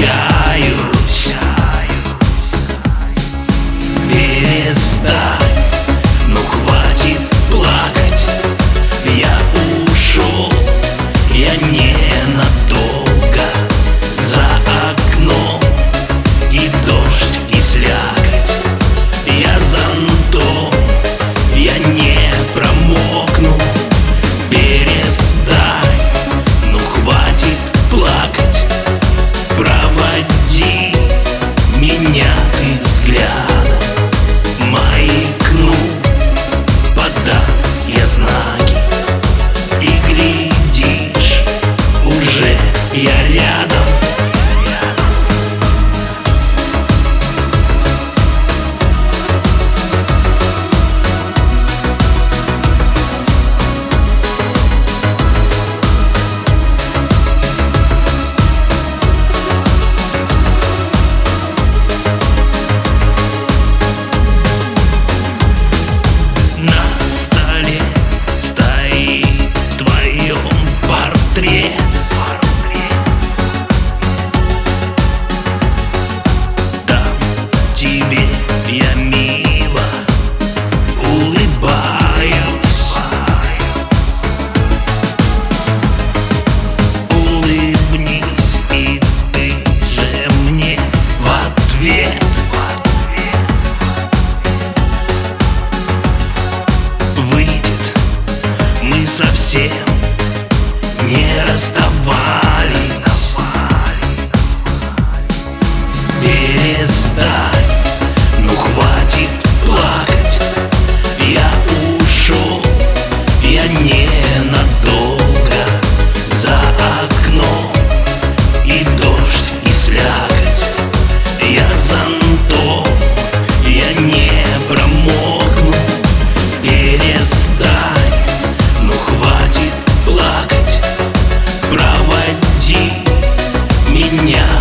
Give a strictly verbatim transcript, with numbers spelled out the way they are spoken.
прощаюсь. Перестань, ну хватит плакать. Я ушел, я ненадолго. За окном и дождь, и слякоть. Я зонтом, я не промокну. Перестань, ну хватит плакать. Проводи меня ты взглядом. Маякну, подам я знаки. И глядишь, уже я рядом. Дам тебе я мило улыбаюсь. Улыбнись, и ты же мне в ответ. Выйдет, мы совсем не расставались. Перестань, ну хватит плакать. Я ушел, я ненадолго. За окном и дождь, и слякоть. Я зонтом, я не промокну. Перестань, ну хватит плакать. Проводи меня